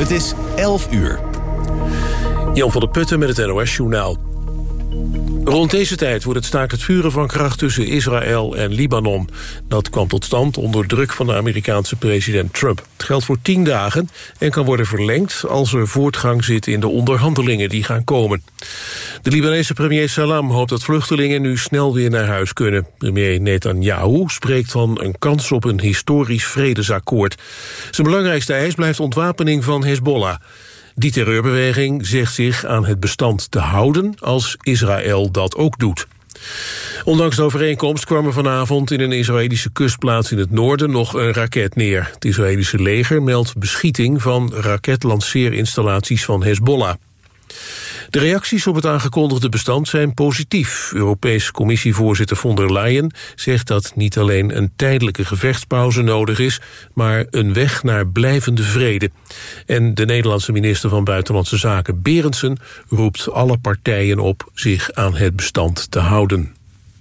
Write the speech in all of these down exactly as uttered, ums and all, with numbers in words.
Het is elf uur. Jan van der Putten met het N O S-journaal. Rond deze tijd wordt het staakt het vuren van kracht tussen Israël en Libanon. Dat kwam tot stand onder druk van de Amerikaanse president Trump. Het geldt voor tien dagen en kan worden verlengd als er voortgang zit in de onderhandelingen die gaan komen. De Libanese premier Salam hoopt dat vluchtelingen nu snel weer naar huis kunnen. Premier Netanyahu spreekt van een kans op een historisch vredesakkoord. Zijn belangrijkste eis blijft ontwapening van Hezbollah. Die terreurbeweging zegt zich aan het bestand te houden als Israël dat ook doet. Ondanks de overeenkomst kwam er vanavond in een Israëlische kustplaats in het noorden nog een raket neer. Het Israëlische leger meldt beschieting van raketlanceerinstallaties van Hezbollah. De reacties op het aangekondigde bestand zijn positief. Europese Commissievoorzitter von der Leyen zegt dat niet alleen een tijdelijke gevechtspauze nodig is, maar een weg naar blijvende vrede. En de Nederlandse minister van Buitenlandse Zaken Berendsen roept alle partijen op zich aan het bestand te houden.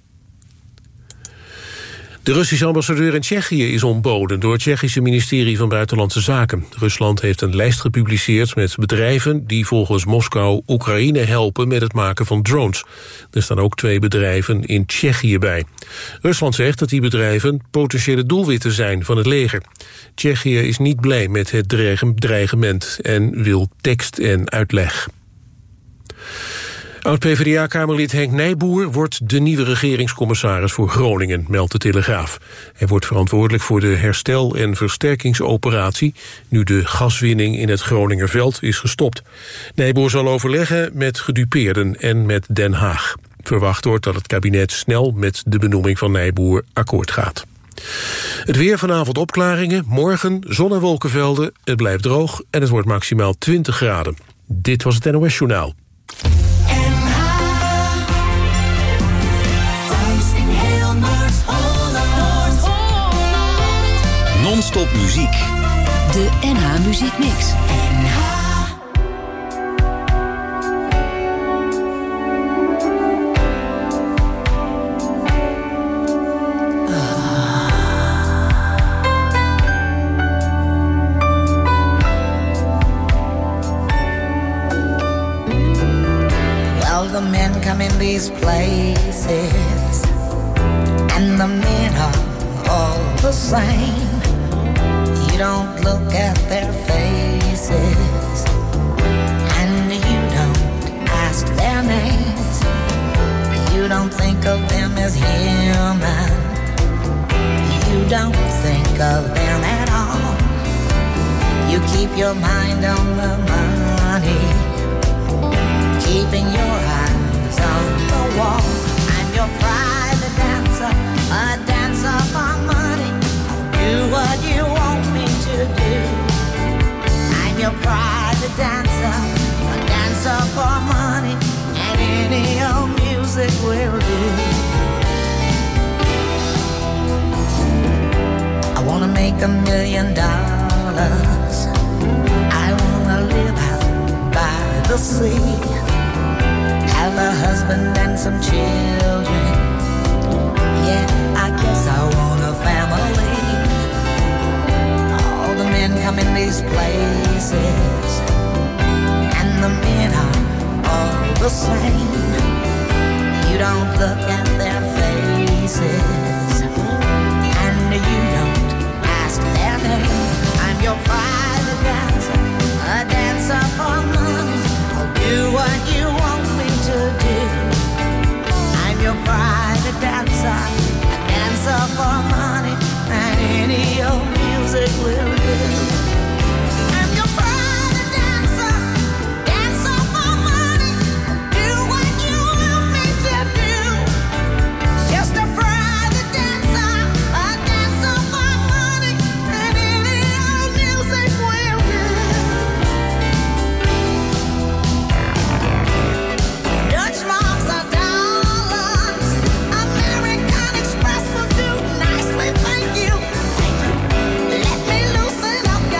De Russische ambassadeur in Tsjechië is ontboden door het Tsjechische ministerie van Buitenlandse Zaken. Rusland heeft een lijst gepubliceerd met bedrijven die volgens Moskou Oekraïne helpen met het maken van drones. Er staan ook twee bedrijven in Tsjechië bij. Rusland zegt dat die bedrijven potentiële doelwitten zijn van het leger. Tsjechië is niet blij met het dreigement en wil tekst en uitleg. Oud-P V D A-kamerlid Henk Nijboer wordt de nieuwe regeringscommissaris voor Groningen, meldt de Telegraaf. Hij wordt verantwoordelijk voor de herstel- en versterkingsoperatie, nu de gaswinning in het Groningerveld is gestopt. Nijboer zal overleggen met gedupeerden en met Den Haag. Verwacht wordt dat het kabinet snel met de benoeming van Nijboer akkoord gaat. Het weer, vanavond opklaringen, morgen zon- en wolkenvelden, het blijft droog en het wordt maximaal twintig graden. Dit was het N O S-journaal. Non-stop muziek. De N H Muziek Mix. N H. Well, the men come in these places, and the men are all the same. You don't look at their faces, and you don't ask their names. You don't think of them as human. You don't think of them at all. You keep your mind on the money, keeping your eyes on the wall. I'm your private dancer, a dancer for money. Do what you want me to do. I'm your private dancer, a dancer for money, and any old music will do. I wanna make a million dollars. I wanna live out by the sea, have a husband and some children. Yeah, I guess I want a family. The men come in these places, and the men are all the same. You don't look at their faces, and you don't ask their name. I'm your private dancer, a dancer for money. I'll do what you want me to do. I'm your private dancer, a dancer for money, and any old music will do. I'm your private dancer, dancer for money. Do what you want me to do. Just a private dancer, a dancer for money, and any old music will do. Dutch marks are dollars, American Express will do nicely, thank you. Let me loosen up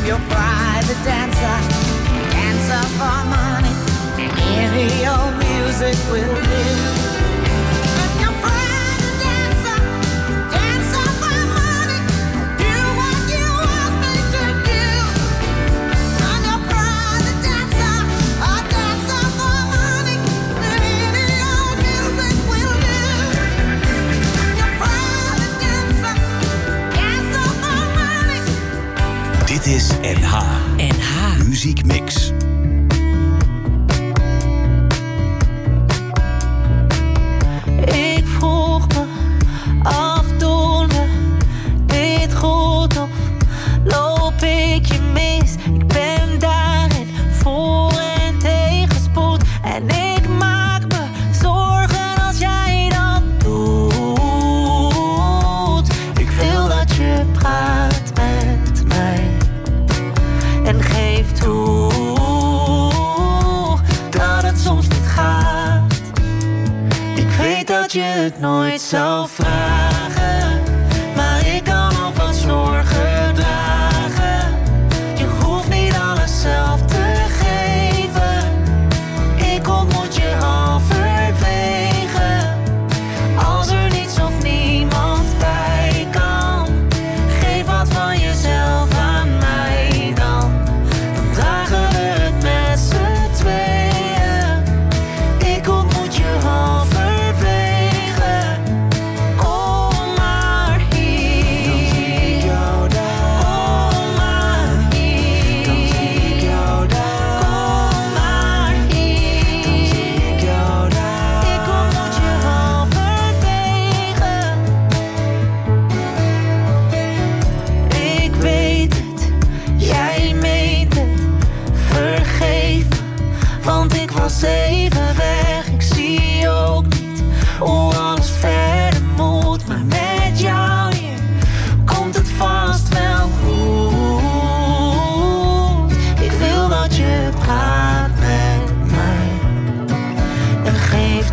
I'm your private dancer, dancer for money. Any old music will do. I'm your private dancer, dancer for money. Do what you want me to do. I'm your private dancer, a dancer for money. Any old music will do. I'm your private dancer, dancer for money. Dit is N H. N H. Muziek Mix. Ik vroeg me af, doen we dit goed of loop ik je mis? Ik ben daarin voor en tegenspoed. En ik maak me zorgen als jij dat doet. Ik wil dat je praat met mij en geef toe dat het soms niet gaat. Ik weet dat je het nooit zou vragen, maar ik kan ook wat zorgen dragen. Je hoeft niet alles zelf te geven. Ik ontmoet je halverwege. Als er niets of niemand bij kan, geef wat van jezelf aan mij dan. Dan dragen we het met z'n tweeën. Ik ontmoet je halverwege. Kom maar hier. Dan zie ik jou daar. Kom maar hier. Dan zie ik jou daar. Kom maar hier. Dan zie ik jou daar. Ik ontmoet je halverwege. Ik weet het, jij meent het. Vergeef me, want ik was even weg. Ik zie ook niet hoe alles verder moet. Maar met jou hier komt het vast wel goed. Ik wil dat je praat met mij en geef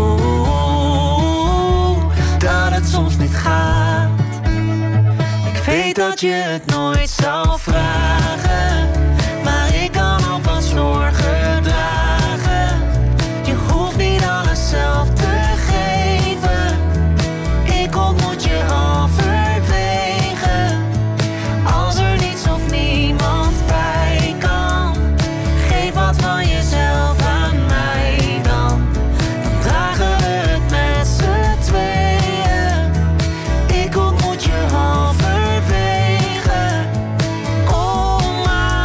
toe dat het soms niet gaat. Ik weet dat je het nooit zou vragen, maar ik kan ook wat zorgen dragen. Je hoeft niet alles zelf te geven. Ik ontmoet je halverwege. Als er niets of niemand bij kan, geef wat van jezelf aan mij dan. Dan dragen we het met z'n tweeën. Ik ontmoet je halverwege. Kom maar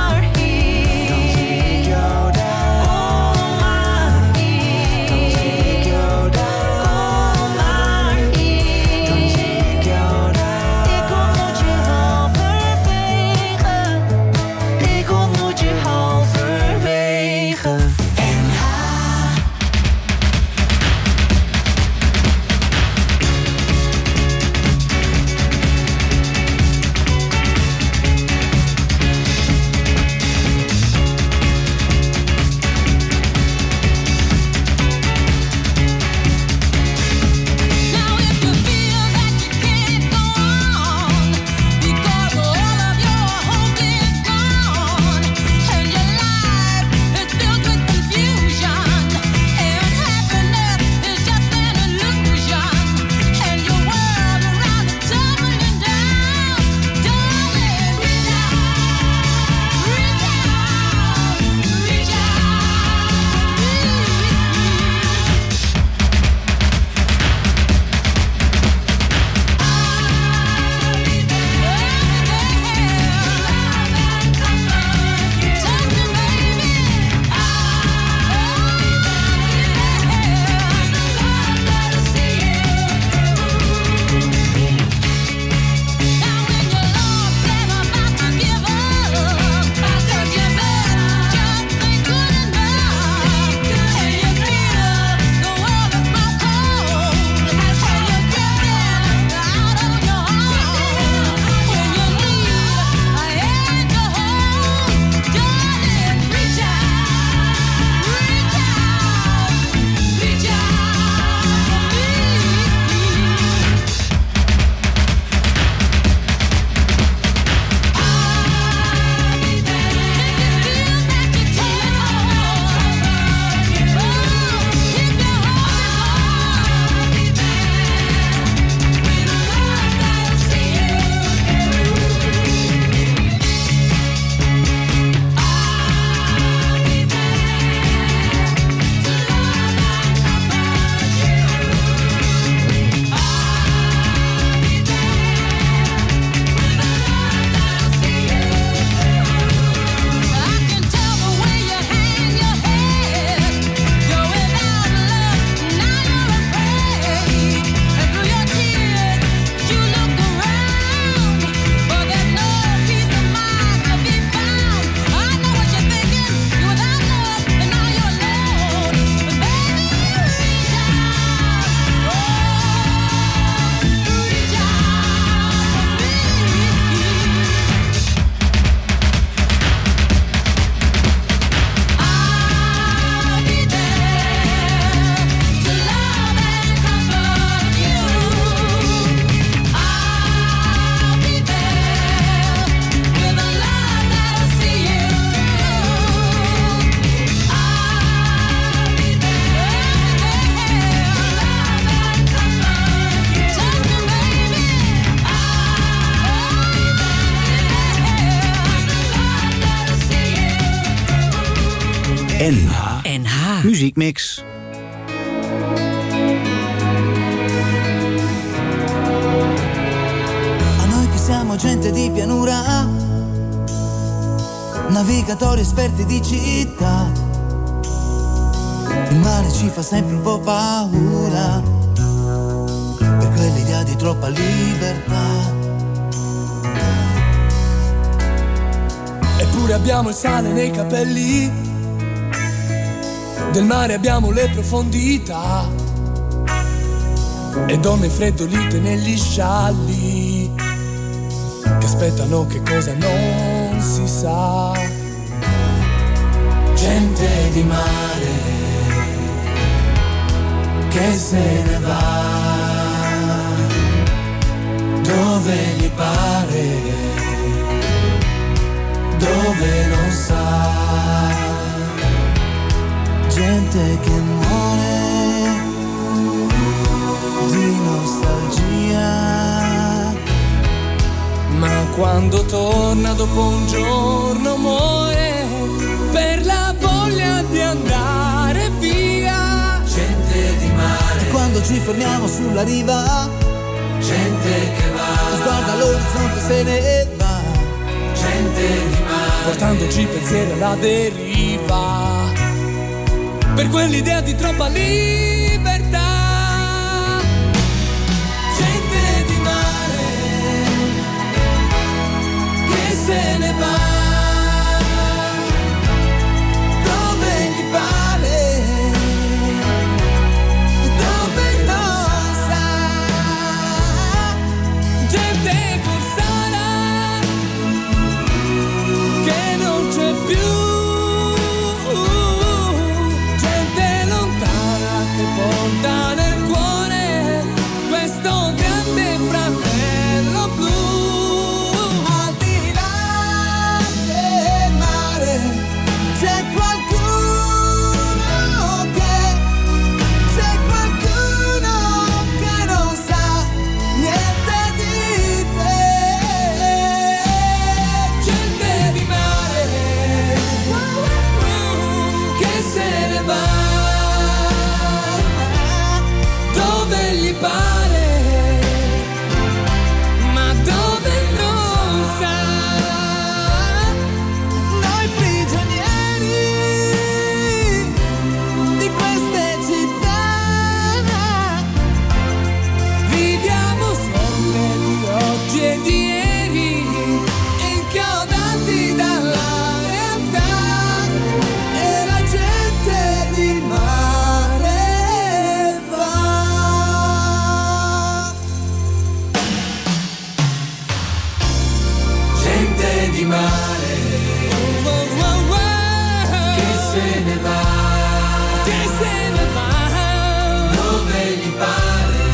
N H. N H. Muziekmix. A noi che siamo gente di pianura, navigatori esperti di città, il mare ci fa sempre un po' paura, per quell'idea di troppa libertà. Eppure abbiamo il sale nei capelli, del mare abbiamo le profondità, e donne freddolite negli scialli che aspettano che cosa non si sa. Gente di mare che se ne va dove gli pare, dove non sa. Gente che muore di nostalgia, ma quando torna dopo un giorno muore per la voglia di andare via. Gente di mare, e quando ci fermiamo sulla riva, gente che va, guarda l'orizzonte se ne va. Gente di mare, portandoci pensieri alla deriva, per quell'idea di troppa libertà. Gente di mare che se ne va dove gli pare, dove non sa. Gente corsara che non c'è più, porta nel cuore questo grande fratello blu. Al di là del mare c'è qualcuno che, c'è qualcuno che non sa niente di te. Gente di mare che se ne va dove gli pare, ma dove non sa. Noi prigionieri di queste città viviamo sempre di oggi e di ieri, inchiodati dalla realtà, e la gente di mare di mare, oh, oh, oh, oh, che se ne va, che se ne va dove gli pare,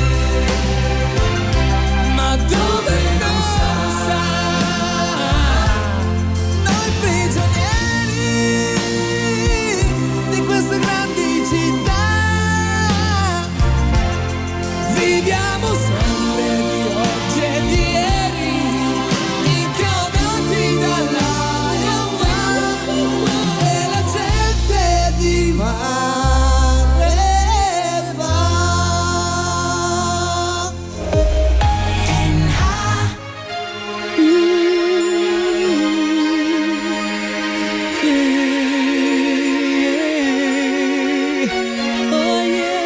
ma dove non sa. noi prigionieri di queste grandi città viviamo sempre di oggi e di ieri, inchiodati dalla realtà, e la gente di mare va. N H. Oh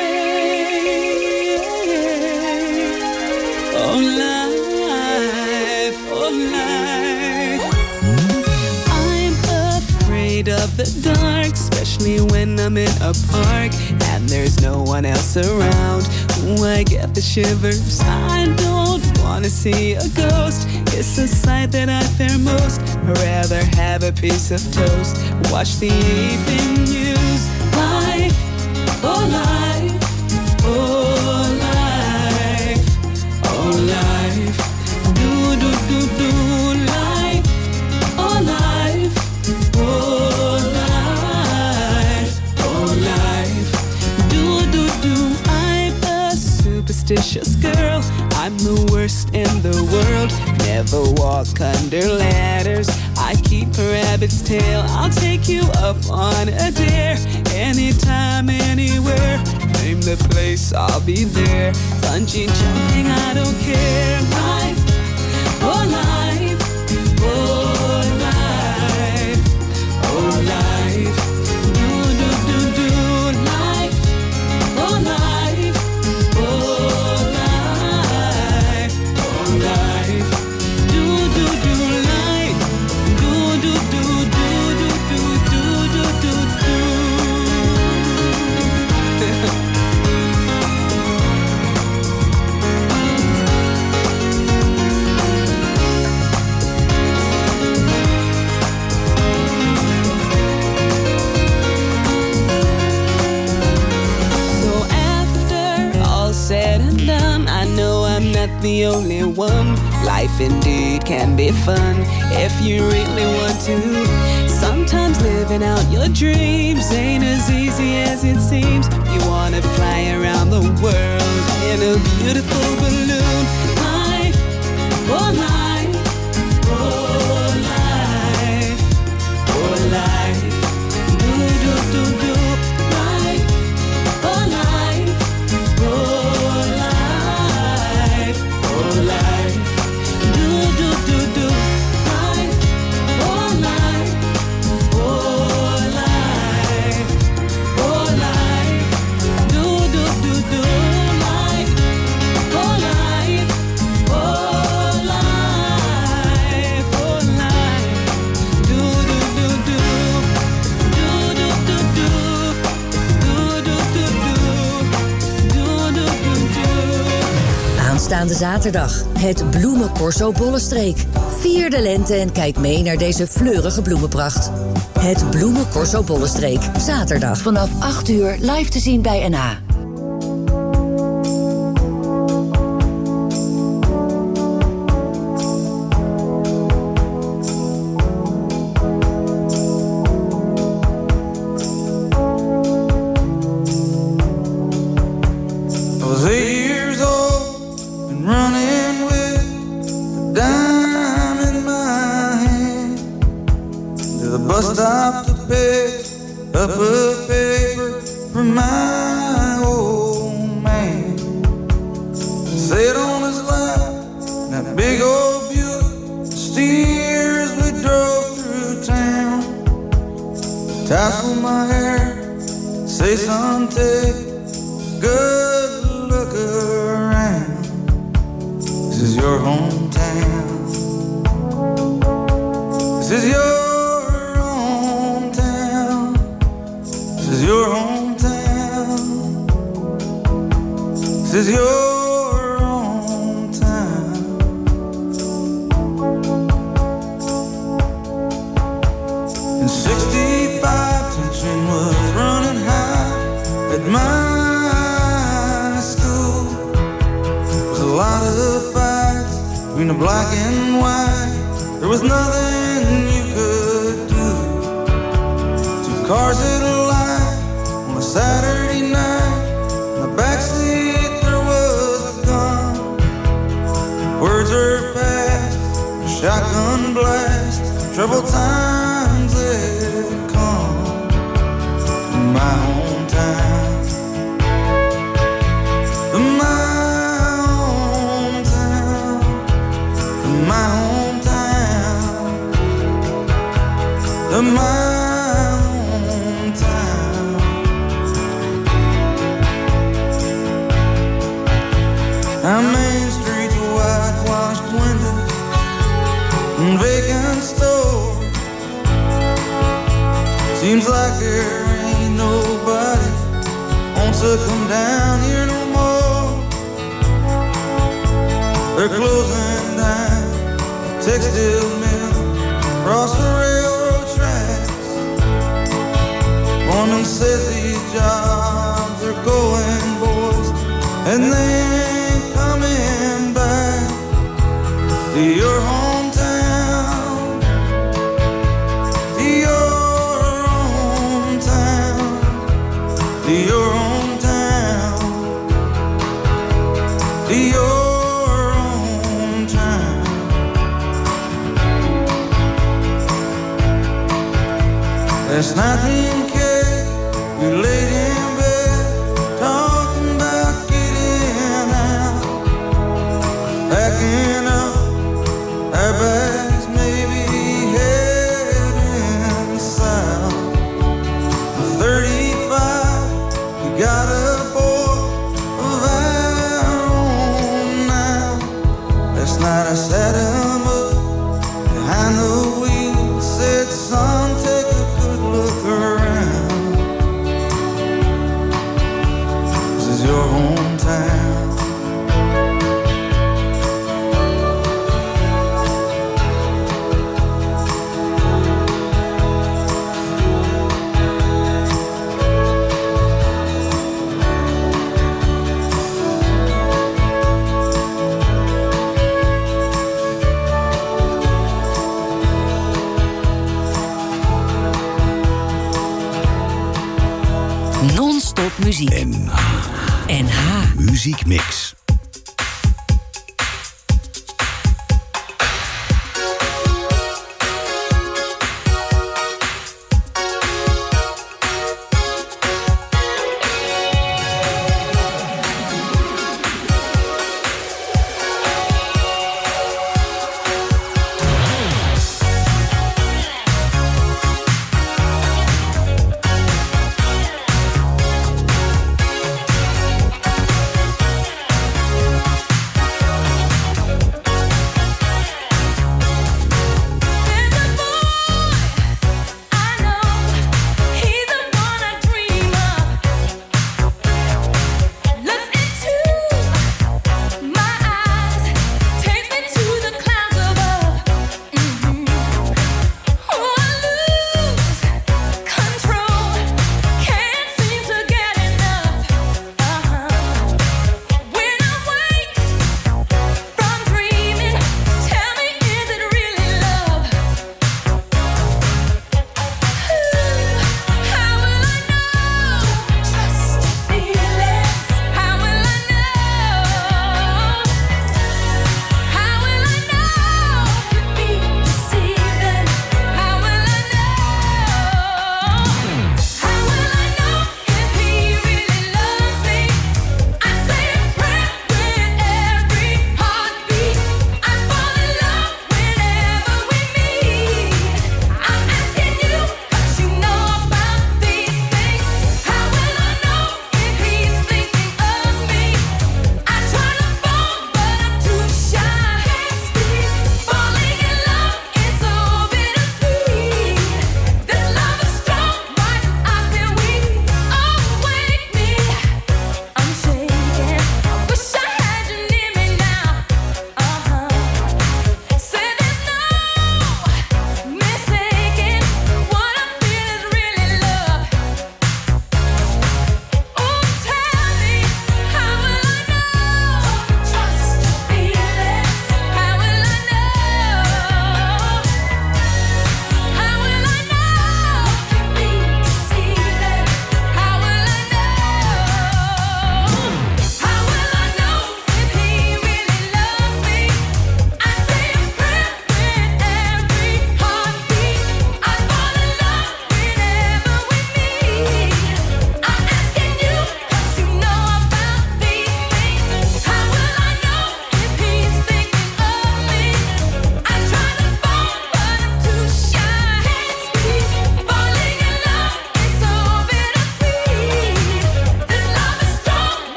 yeah, oh life, oh life. I'm afraid of the dark, especially when I'm in a park and there's no one else around. Ooh, I get the shivers. I don't wanna see a ghost. It's a sight that I fear most. I'd rather have a piece of toast, watch the evening news. Life, oh life, oh life, oh life. Do do do do life, oh life, oh life, oh life. Do do do. I'm a superstitious girl. I'm the worst in the world. Never walk under ladders. I keep a rabbit rabbit's tail. I'll take you up on a dare. Anytime, anywhere. Name the place, I'll be there. Bungee jumping, I don't care. Life, oh life, oh life, oh life. Do, do, do, do. Life, oh life, oh life, oh life. Do, do, do, life. Do, do, do, do, do, do, do, do, do, do. Said and done, I know I'm not the only one. Life indeed can be fun if you really want to. Sometimes living out your dreams ain't as easy as it seems. You wanna fly around the world in a beautiful balloon. Life, oh life, oh life, oh life. Do, do, do, do. Life, oh life, oh life, oh life. Do, do, do, do. Life, oh life, oh life, oh life. Do, do, do, do. Life, oh life, oh life, oh life. Do, do, do, do. Do, do, do, do. Do, do, do, do. Do, do, do, do. Aanstaande zaterdag, het Bloemencorso Bollenstreek. Vier de lente en kijk mee naar deze fleurige bloemenpracht. Het Bloemencorso Bollenstreek, zaterdag vanaf acht uur live te zien bij N H. I was eight years old and running with a dime in my hand to the bus stop to pick up a paper from my old man. Sat on his lap in that big old Buick steer as we drove through town. Tassel my hair, say son, take a good look around. This is your hometown. This is your hometown. This is your hometown. This is your hometown. In sixty-five, tension was running high at my school. There was a lot of fights between the black and white. There was nothing you could do. Two cars at a light on a Saturday night. In the backseat there was a gun. Words are passed, a shotgun blast. Troubled times had come in my hometown. In my hometown. In my hometown. In my hometown. Our main streets, whitewashed windows and vacant stores. Seems like there ain't nobody wants to come down here no more. They're closing down the textile mill across the railroad tracks. Foreman says these jobs are going, boys, and they ain't coming back to your hometown, to your hometown, to your hometown, to your hometown. Last night in case we laid in bed, talking about getting out, packing up our bags, maybe heading south. thirty-five, we got a boy of our own now. Last night I sat him up behind the wheel, said, son, take a good look around. This is your hometown. Non-stop muziek. N H. N H. Muziekmix.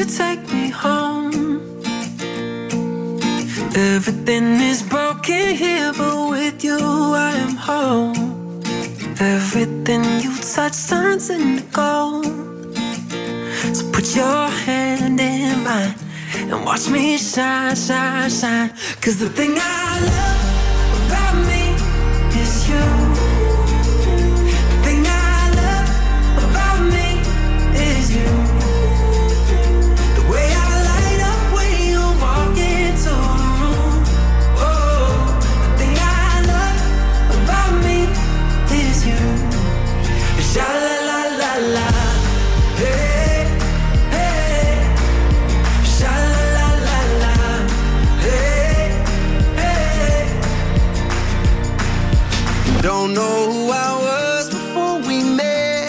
you take me home? Everything is broken here, but with you I am home. Everything you touch turns into gold. So put your hand in mine and watch me shine, shine, shine. Cause the thing I love about me is you. The thing I love about me is you. The way I light up when you walk into the room. Oh, the thing I love about me is you. Sha la la la la. Hey, hey. Sha la la la la. Hey, hey. Don't know who I was before we met.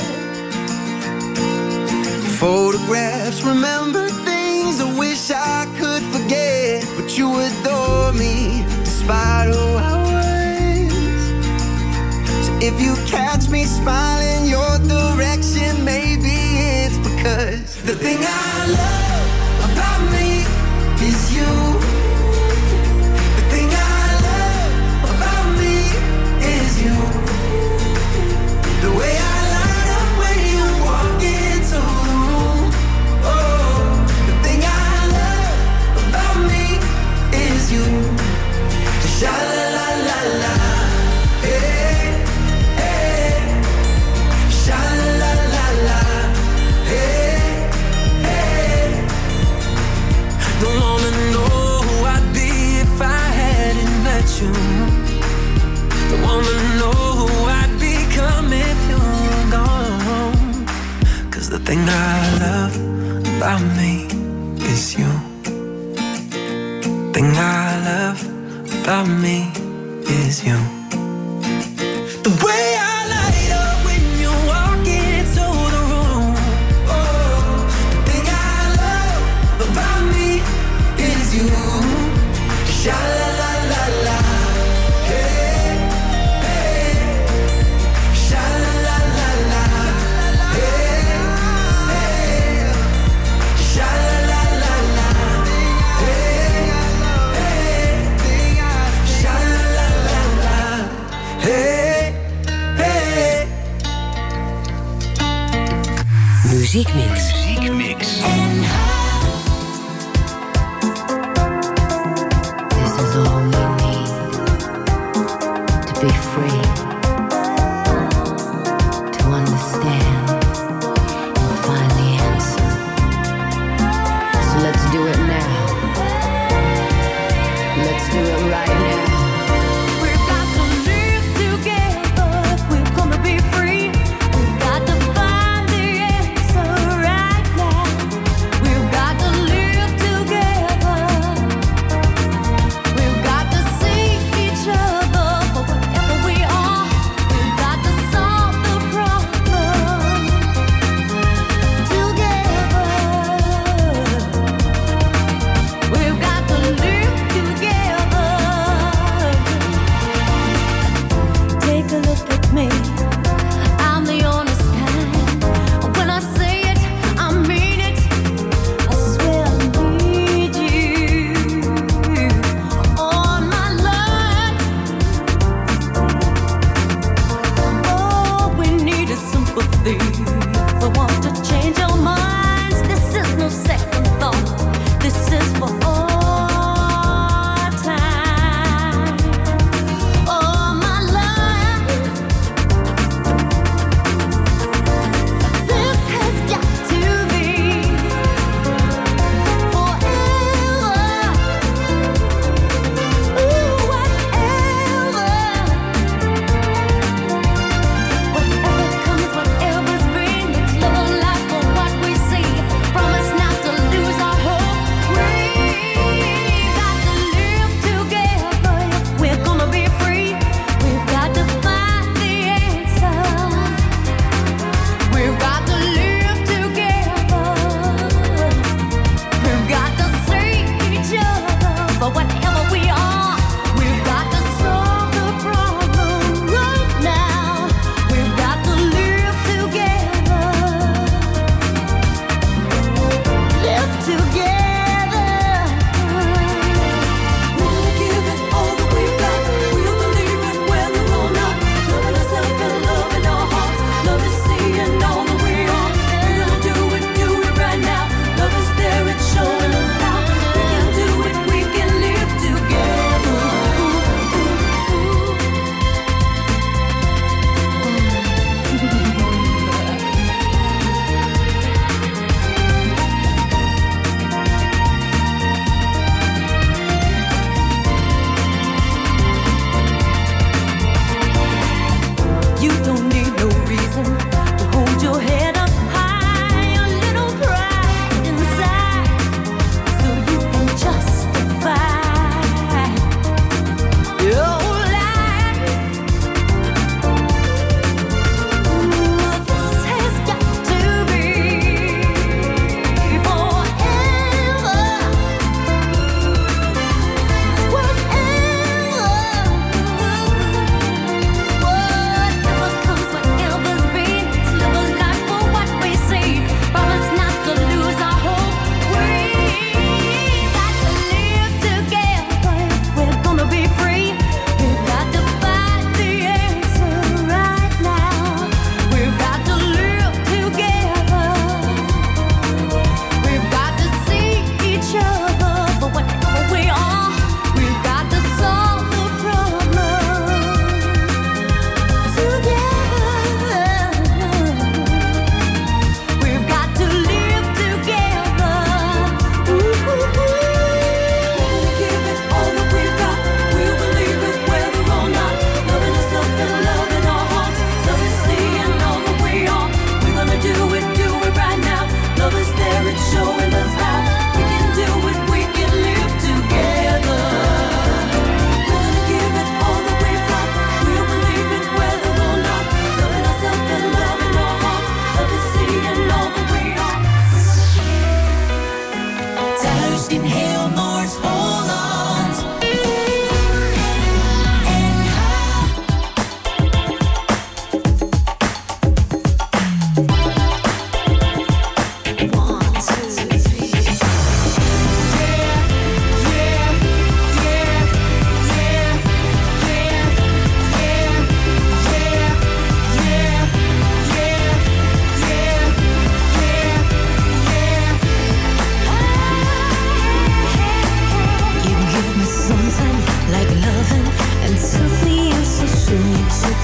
Photographs, remember things I wish I could forget. But you adore me despite who I was. So if you catch me smiling your direction, maybe it's because the thing I love about me is you. The thing I love about me is you. The way I light up when you walk into the room. Oh, the thing I love about me is you. Sha la la la la. Hey, hey. Sha la la la la. Hey, hey. Don't wanna know who I'd be if I hadn't met you. Don't wanna know who I'd become if you were gone. Cause the thing I love about me is you. The thing I love about me is you. The way I light up when you walk into the room. Oh, the thing I love about me is you. Sha la la la la. Hey, hey. Sha la la la la. Hey, hey. Sha la la la la. Hey, hey. Sha la la la la. Hey, hey. Muziekmix. This is all we need to be free, to understand and find the answer. So let's do it now. Let's do it right now. We've got to live together if we're gonna be free. We've got to find the answer right now. We've got to live together. We've got to see each other for whatever we are.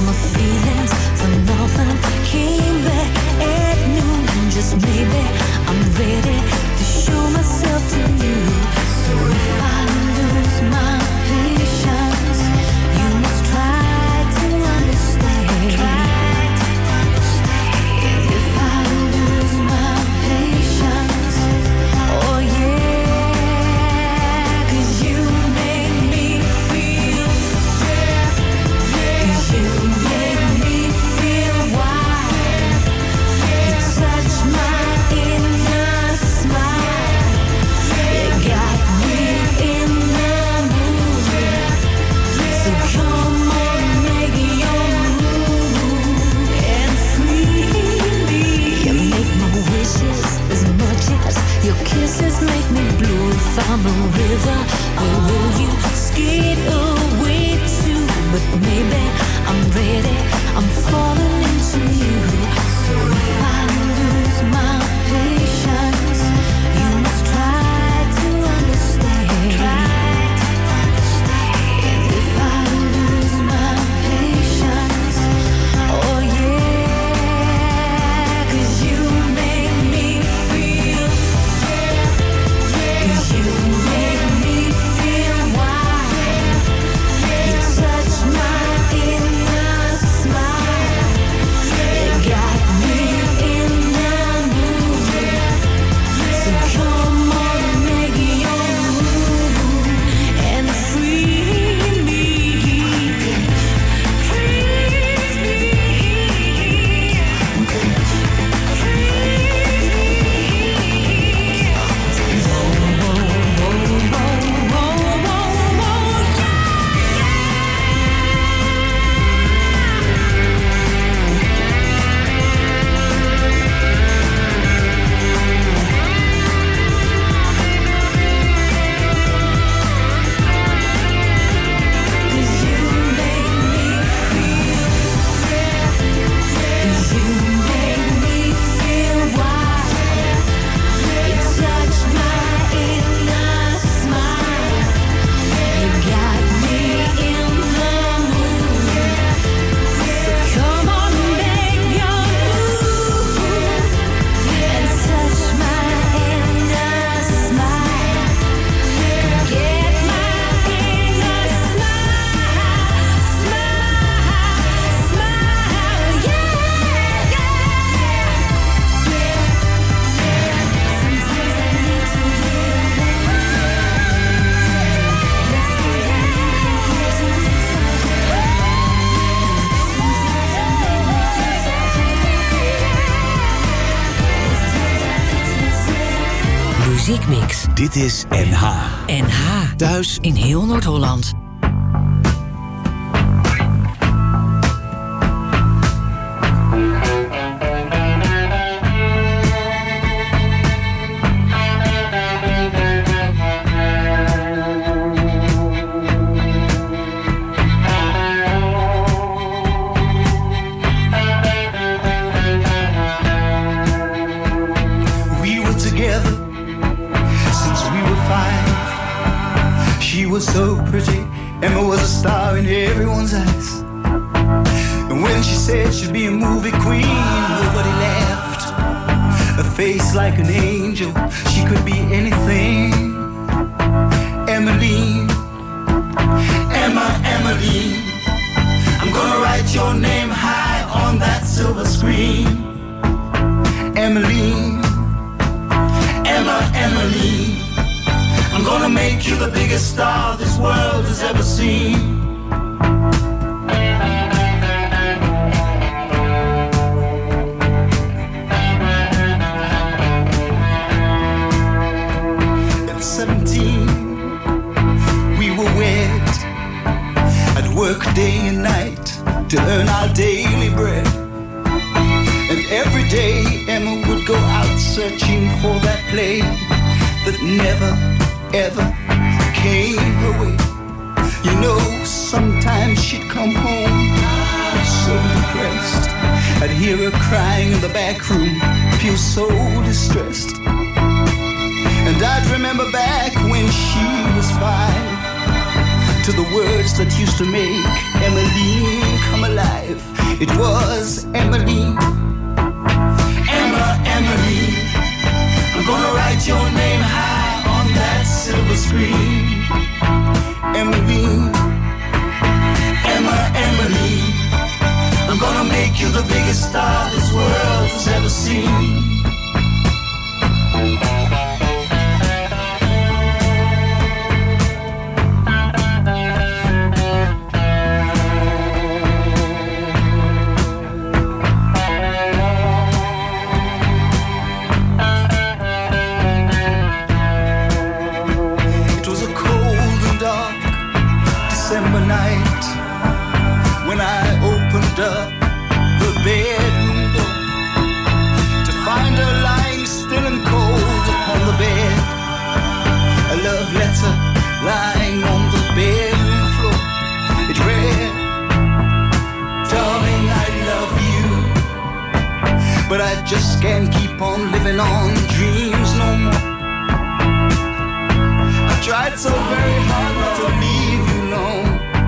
my feelings for nothing. Came back at noon, just maybe I'm ready to show myself to you. So if I lose my patience, you must try to understand. If I lose my patience, oh yeah, 'cause you make me feel, 'cause you make me feel wild. You touch my inner smile. You got me in the mood. So come on, make your move and free me. You make my wishes as much as your kisses make me blue. If I'm a river, where will you skate away to? But maybe I'm ready, I'm falling into you. So if I lose my patience, you must try to understand. If I lose my patience, oh yeah, 'cause you make me feel, 'cause you make me feel wild. You touch my inner smile. You got me in the mood. So come on, make your move and free me. Freeze me. Muziekmix. Dit is N H. N H. Thuis In heel Noord-Holland. We were together since we were five. She was so pretty, Emma was a star in everyone's eyes. And when she said she'd be a movie queen, nobody laughed. A face like an angel, she could be anything. Emmeline, Emma, Emmeline, I'm gonna write your name high on that silver screen. Emmeline, Emma, Emmeline, I'm gonna make you the biggest star this world has ever seen. At seventeen, we were wed. I'd work day and night to earn our daily bread. And every day Emma would go out searching for that play that never, ever came her way. You know, sometimes she'd come home so depressed. I'd hear her crying in the back room, feel so distressed. And I'd remember back when she was five, to the words that used to make Emmeline come alive. It was Emmeline. Emma, Emmeline. I'm gonna write your name high on that silver screen. Emmeline. Emma, Emmeline. I'm gonna make you the biggest star this world has ever seen. Up the bedroom door to find her lying still and cold upon the bed. A love letter lying on the bedroom floor. It read, darling, I love you, but I just can't keep on living on dreams no more. I tried so very hard not to leave you alone.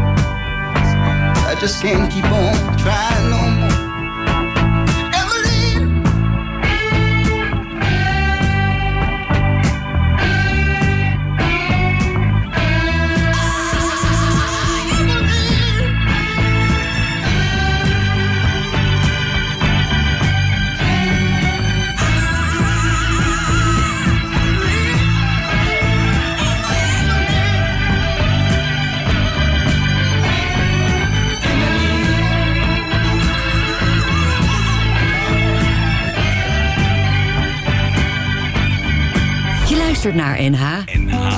I just can't keep on trying no more. Emmeline. Naar N H. N H.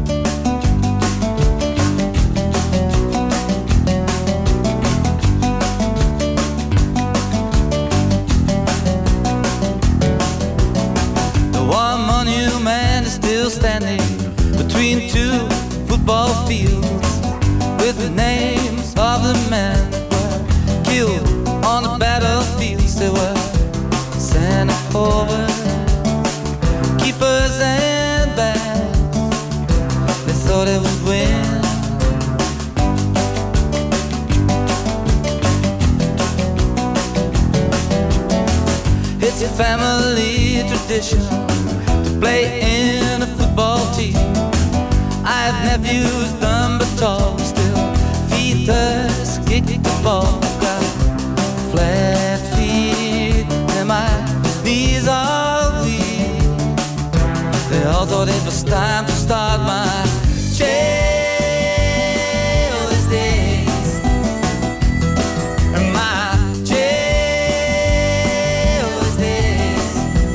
The war monument is still standing between two football fields with the names of the men who were killed on the battlefields. They were sent forward, keepers and backs. They thought it would win. It's a family tradition to play in a football team. I have nephews dumb but tall, still feet us kick the ball. Got flat feet and my knees are weak. They all thought it was time to start my childhood days. My childhood days.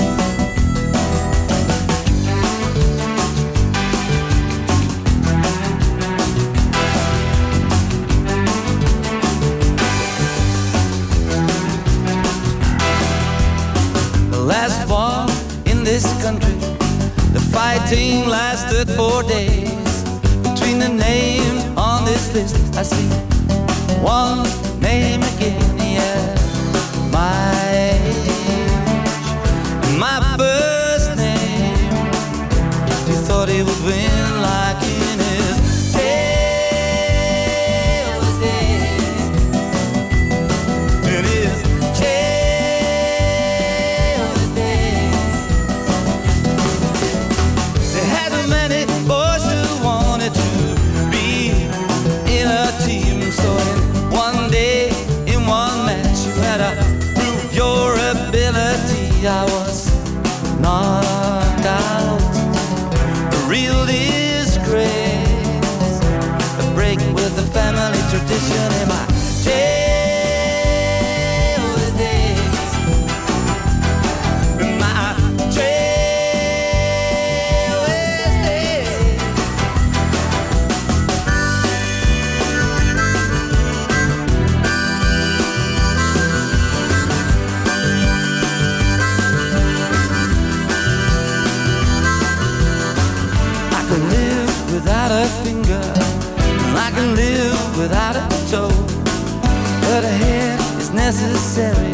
The last war in this country, the fighting lasted four days. Between the names on this list, I see one name again, yeah. My age, my first name. He thought he would win like in his childhood days. In his childhood days. They had so many boys who wanted to be in a team. So in one day, in one match, you had to prove your ability. I was knocked out, a real disgrace, a break with the family tradition in my childhood days. My childhood days. I can live without a finger, and I can live without a toe, but a head is necessary.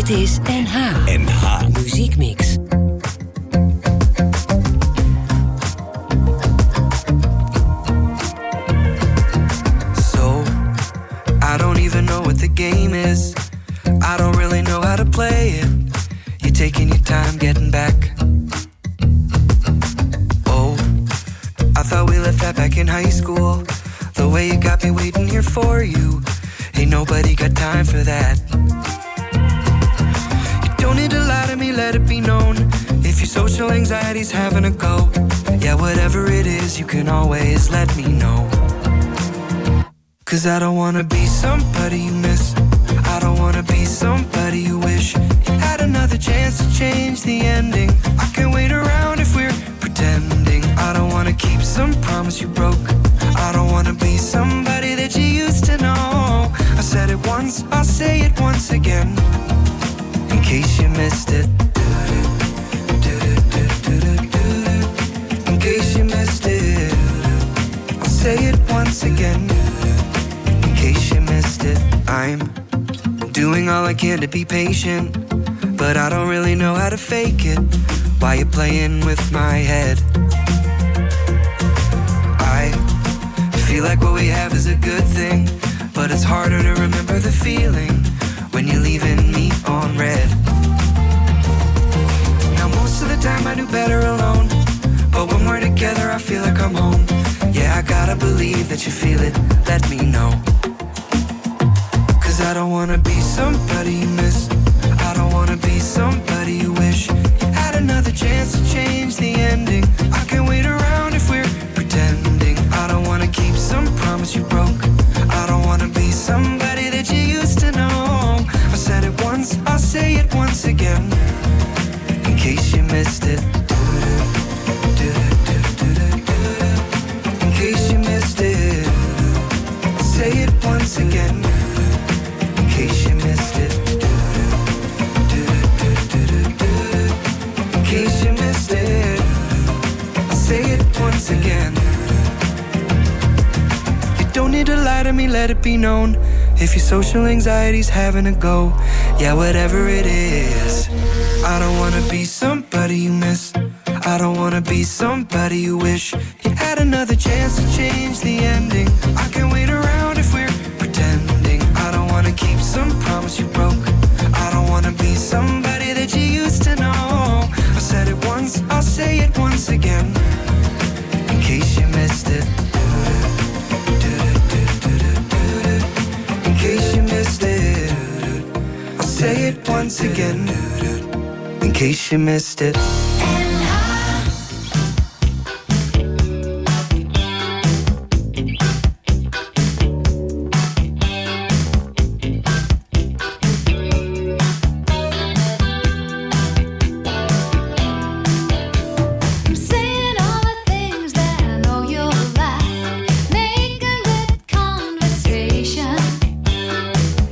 Dit is N H. N H. Muziekmix. So, I don't even know what the game is. I don't really know how to play it. You're taking your time getting back. Oh, I thought we left that back in high school. The way you got me waiting here for you. Ain't nobody got time for that. You don't need to lie to me, let it be known. If your social anxiety's having a go, yeah, whatever it is, you can always let me know. Cause I don't wanna be somebody you miss. I don't wanna be somebody you wish you had another chance to change the ending. I can't wait around if we're pretending. I don't wanna keep some promise you broke. I don't wanna be somebody that you used to know. I said it once, I'll say it once again, in case you missed it. In case you missed it, I'll say it once again, in case you missed it. I'm doing all I can to be patient, but I don't really know how to fake it. Why you playing with my head? I feel like what we have is a good thing, but it's harder to remember the feeling when you're leaving me on red. Now most of the time I do better alone, but when we're together I feel like I'm home. Yeah, I gotta believe that you feel it, let me know. Cause I don't wanna be somebody you miss. I don't wanna be somebody you wish you had another chance to change the ending. I can't wait around if we're pretending. I don't wanna keep some promise you broke. I don't wanna be somebody that you used to know. I said it once, I'll say it once again, in case you missed it. In case you missed it, I'll say it once again, in case you missed it. In case you missed it, I'll say it once again. You don't need to lie to me, let it be known. If your social anxiety's having a go, yeah, whatever it is. I don't wanna be somebody you miss. I don't wanna be somebody you wish you had another chance to change the ending. I can't wait around if we're pretending. I don't wanna keep some promise you broke. I don't wanna be somebody that you used to know. I said it once, I'll say it once again, in case you missed it. In case you missed it, I'll say it once again, in case you missed it.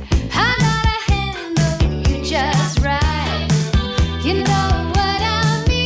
Just right, you know what I mean.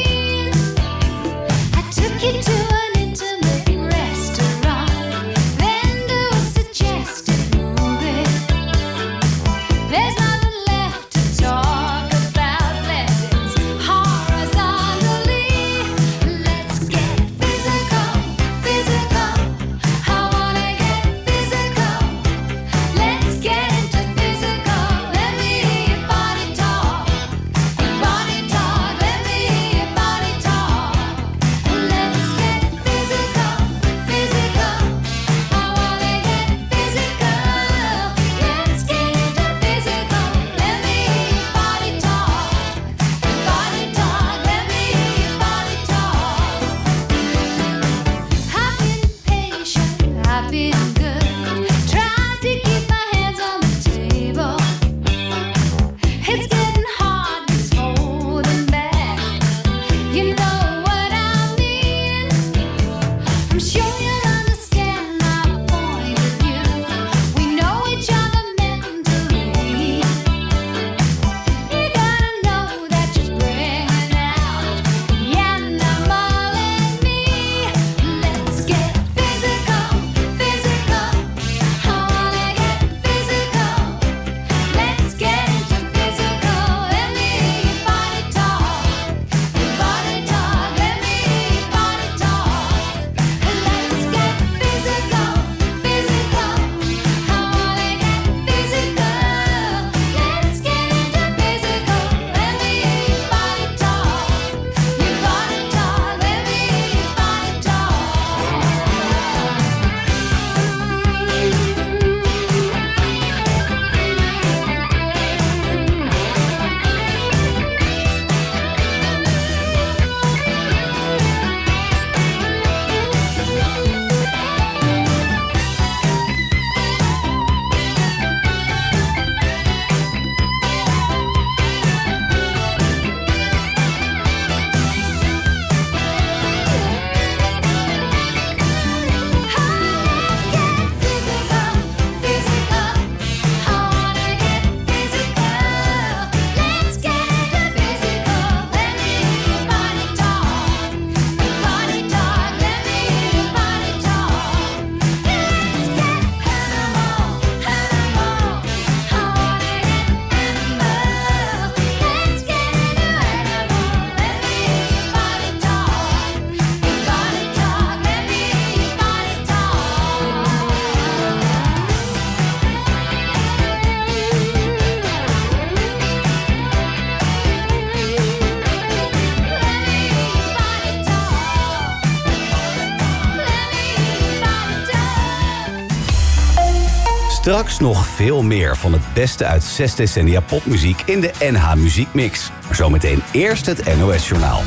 Straks nog veel meer van het beste uit zes decennia popmuziek in de N H Muziekmix. Maar zometeen eerst het N O S-journaal.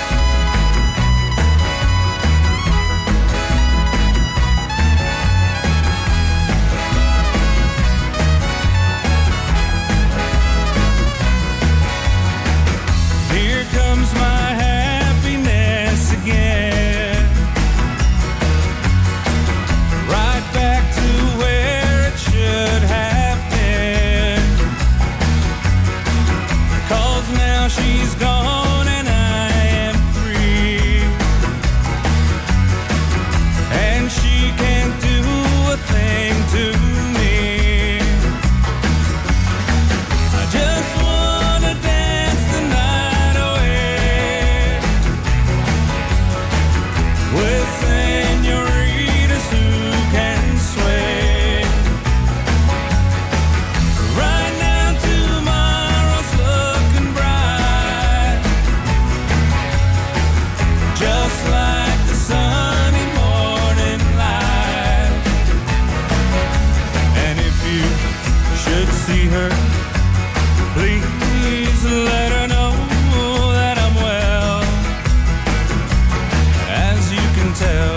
Here comes my happiness again. Right back to where it should have been. 'Cause now she's gone and I am free. And she can't do a thing to me. I just wanna dance the night away with senoritas who can sway. Right now tomorrow's looking bright, just like the sunny morning light. And if you should see her, please let her know that I'm well, as you can tell.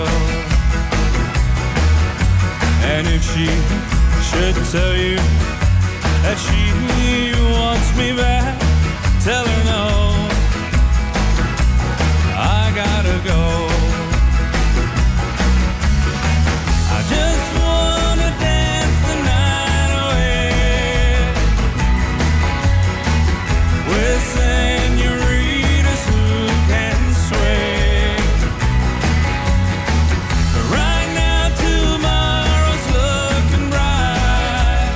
And if she should tell you that she wants me back, tell her no, I gotta go. I just wanna dance the night away with senoritas who can sway. Right now tomorrow's looking bright,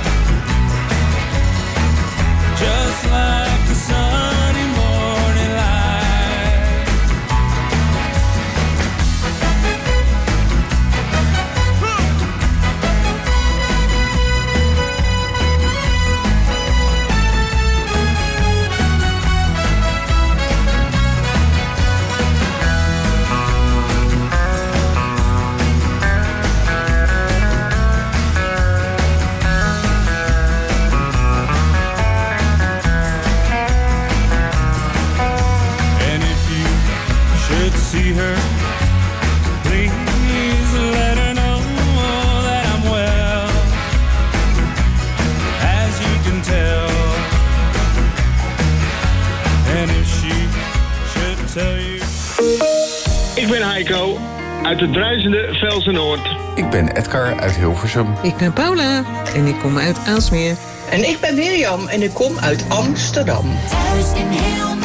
just like the sunny morning light. And if you should see her, please let her know that I'm well, as you can tell. And if she should tell you. Ik ben Heiko uit het bruisende Velsen-Noord. Ik ben Edgar uit Hilversum. Ik ben Paula en ik kom uit Aalsmeer. En ik ben Mirjam en ik kom uit Amsterdam. Thuis in heel